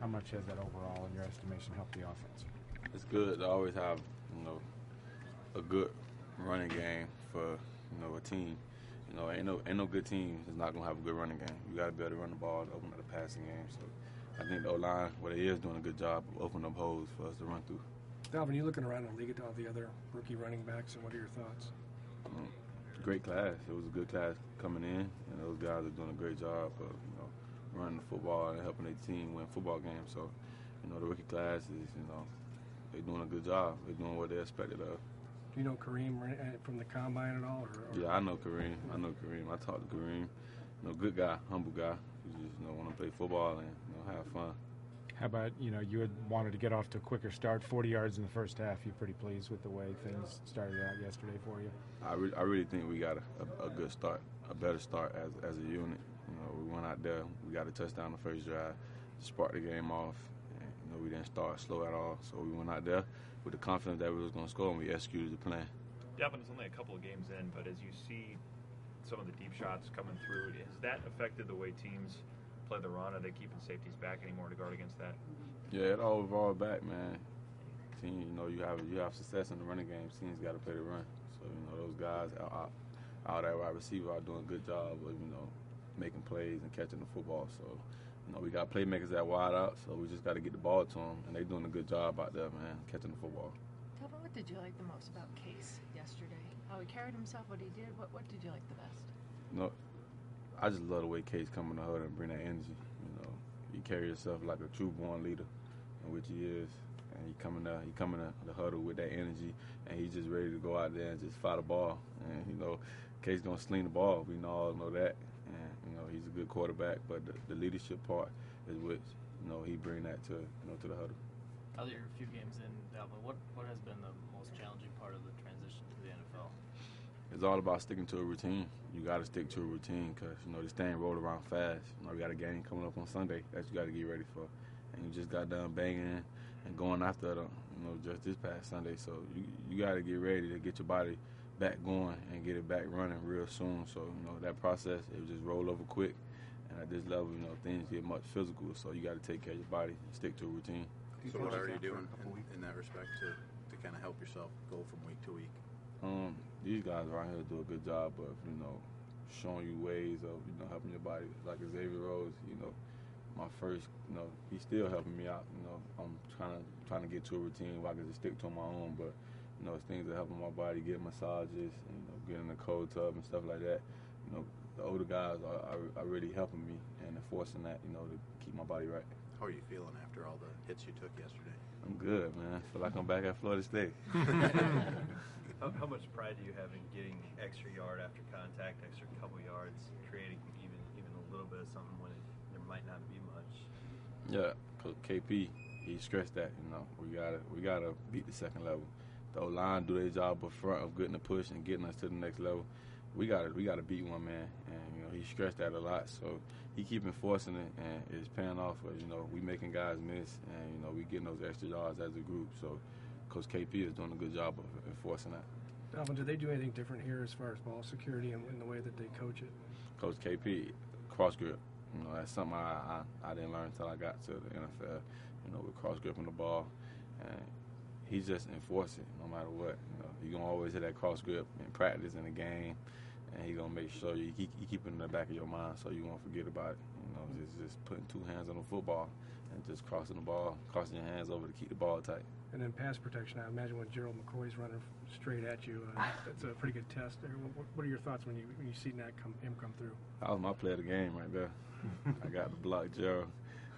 How much has that overall, in your estimation, helped the offense? It's good to always have, a good running game for, a team. Ain't no good team is not gonna have a good running game. You got to be able to run the ball to open up the passing game. So I think the O-line, they is doing a good job of opening up holes for us to run through. Dalvin, you looking around the league at all the other rookie running backs, and what are your thoughts? Great class. It was a good class coming in, and those guys are doing a great job of, running the football and helping their team win football games. So, the rookie class is, they're doing a good job. They're doing what they expected of. Do you know Kareem from the combine at all? Or? Yeah, I know Kareem. I talked to Kareem. Good guy, humble guy. Who just, want to play football and, have fun. How about, you had wanted to get off to a quicker start, 40 yards in the first half. You pretty pleased with the way things started out yesterday for you? I really think we got a good start, a better start as a unit. We went out there, we got a touchdown the first drive, sparked the game off, and, we didn't start slow at all. So we went out there with the confidence that we was going to score, and we executed the plan. Dalvin, it's only a couple of games in, but as you see some of the deep shots coming through, has that affected the way teams play the run? Are they keeping safeties back anymore to guard against that? Yeah, it all evolved back, man. Team, you have success in the running game. Teams got to play the run. So those guys out there wide receiver are doing a good job of making plays and catching the football. So we got playmakers that wide out. So we just got to get the ball to them, and they're doing a good job out there, man, catching the football. Dalvin, what did you like the most about Case yesterday? How he carried himself, what he did. What did you like the best? I just love the way Case come in the huddle and bring that energy. He carry himself like a true born leader, in which he is. And he coming in the huddle with that energy, and he's just ready to go out there and just fight the ball. And Case gonna sling the ball. We all know that. And he's a good quarterback, but the leadership part is which he bring that to to the huddle. Now that you're a few games in, Dalvin, what has been the most challenging part of the transition to the NFL? It's all about sticking to a routine. You got to stick to a routine because, this thing roll around fast. We got a game coming up on Sunday that you got to get ready for. And you just got done banging and going after it, just this past Sunday. So you got to get ready to get your body back going and get it back running real soon. So, that process, it just roll over quick. And at this level, things get much physical. So you got to take care of your body and stick to a routine. So what are you doing in that respect to kind of help yourself go from week to week? These guys around here do a good job of, showing you ways of, helping your body. Like Xavier Rose, my first, he's still helping me out. I'm trying to get to a routine where I can just stick to my own, but, it's things that helping my body, get massages, get in the cold tub and stuff like that. The older guys are really helping me and enforcing that, to keep my body right. How are you feeling after all the hits you took yesterday? I'm good, man. I feel like I'm back at Florida State. How much pride do you have in getting extra yard after contact, extra couple yards, creating even a little bit of something when there might not be much? Yeah, Coach KP, he stressed that. We gotta beat the second level. The O-line do their job up front of getting the push and getting us to the next level. We gotta beat one man, and he stressed that a lot. So he keep enforcing it, and it's paying off. We making guys miss, and we getting those extra yards as a group. So Coach KP is doing a good job of enforcing that. Dalvin, do they do anything different here as far as ball security and in the way that they coach it? Coach KP, cross grip. That's something I didn't learn until I got to the NFL. With cross gripping the ball, and he's just enforcing no matter what. You're gonna always hit that cross grip in practice in the game, and he's gonna make sure you keep it in the back of your mind so you won't forget about it. Just putting two hands on the football and just crossing your hands over to keep the ball tight. And then pass protection, I imagine when Gerald McCoy's running straight at you, that's a pretty good test there. What are your thoughts when you see him come through? That was my play of the game right there. I got to block Gerald.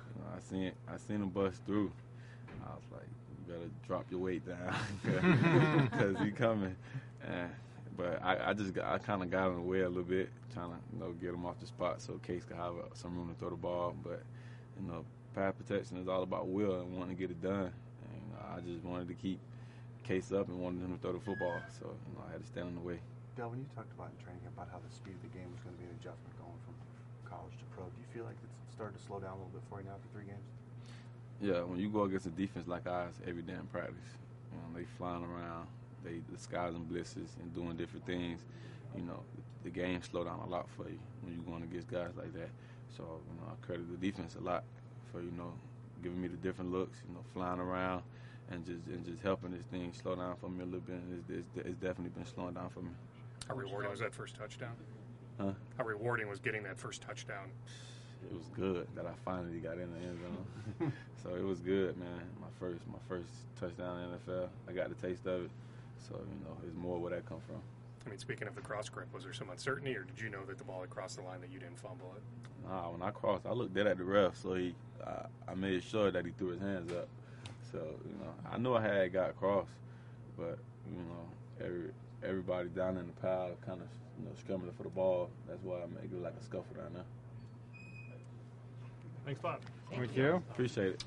I seen him bust through. I was like, you better drop your weight down because he coming. But I kind of got in the way a little bit, trying to get him off the spot so Case could have some room to throw the ball. But pass protection is all about will and wanting to get it done. And I just wanted to keep Case up and wanted him to throw the football, so I had to stand in the way. Dalvin, you talked about in training about how the speed of the game was going to be an adjustment going from college to pro. Do you feel like it's started to slow down a little bit for you now after 3 games? Yeah, when you go against a defense like ours every day in practice, they flying around, they disguising blitzes and doing different things. The game slow down a lot for you when you're going against guys like that. So I credit the defense a lot for giving me the different looks, you know, flying around and just helping this thing slow down for me a little bit. And it's definitely been slowing down for me. How rewarding was that first touchdown? Huh? How rewarding was getting that first touchdown? It was good that I finally got in the end zone. So it was good, man. My first touchdown in the NFL. I got the taste of it. So, you know, it's more where that come from. I mean, speaking of the cross grip, was there some uncertainty, or did you know that the ball had crossed the line that you didn't fumble it? Nah, when I crossed, I looked dead at the ref, so I made sure that he threw his hands up. So, you know, I knew I had got across, but, you know, everybody down in the pile kind of, you know, scrambling for the ball. That's why I made it like a scuffle down there. Thanks, Bob. Thank you. Appreciate it.